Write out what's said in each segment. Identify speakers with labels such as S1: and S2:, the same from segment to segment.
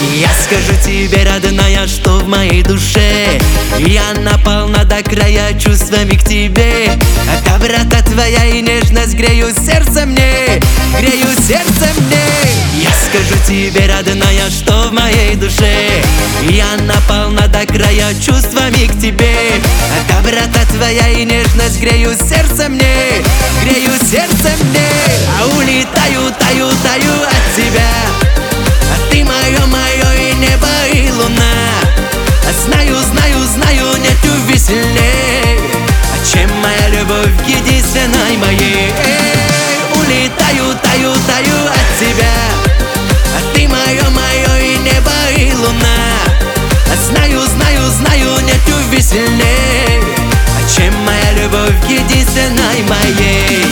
S1: Я скажу тебе, родная, что в моей душе я наполна до края чувствами к тебе. А доброта твоя и нежность греют сердце мне, греют сердце мне. Я скажу тебе, родная, что в моей душе я наполна до края чувствами к тебе. А доброта твоя и нежность греют сердце мне, греют сердце мне. А улетаю, таю, таю от тебя. А ты мое и небо, и луна. А знаю, знаю, знаю, нет любви сильней, чем моя любовь к единственной моей. Улетаю, таю, таю от тебя. А ты мое и небо, и луна. А знаю, знаю, знаю, нет любви сильней, чем моя любовь к единственной моей.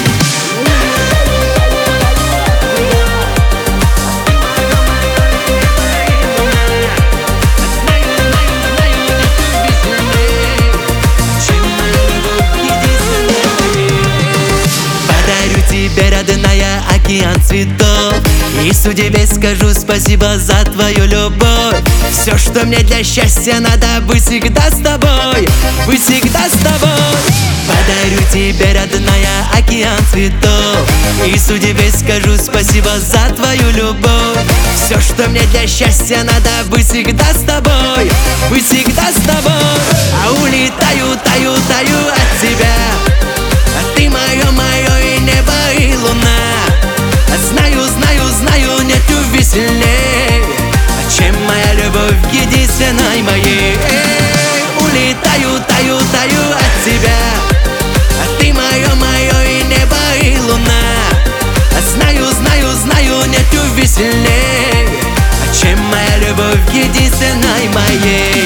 S1: Тебе, родная, океан цветов, и судьбе скажу спасибо за твою любовь. Все, что мне для счастья надо, быть всегда с тобой, быть всегда с тобой. Подарю тебе, родная, океан цветов, и судьбе скажу спасибо за твою любовь. Все, что мне для счастья надо, быть всегда с тобой, быть всегда с тобой. А улетаю, таю, таю от тебя. А ты мое и небо, и луна. А знаю, знаю, знаю, нет любви сильней, чем моя любовь к единственной моей. Улетаю, таю, таю от тебя. А ты мое и небо, и луна. А знаю, знаю, знаю, нет любви сильней, чем моя любовь к единственной моей.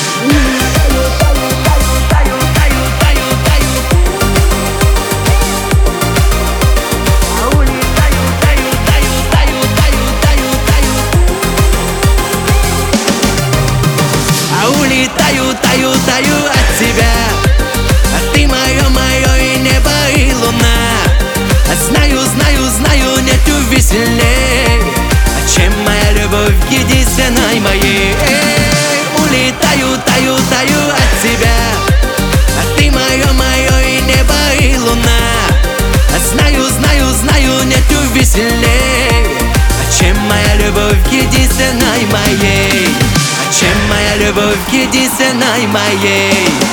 S1: Улетаю, таю, таю от тебя. А ты мое и небо, и луна. А знаю, знаю, знаю, нет любви сильней, чем моя любовь к единственной моей. Улетаю, таю, таю от тебя. А ты мое и небо, и луна. А знаю, знаю, знаю, нет любви сильней, чем моя любовь к единственной моей, чем моя любовь к единственной моей.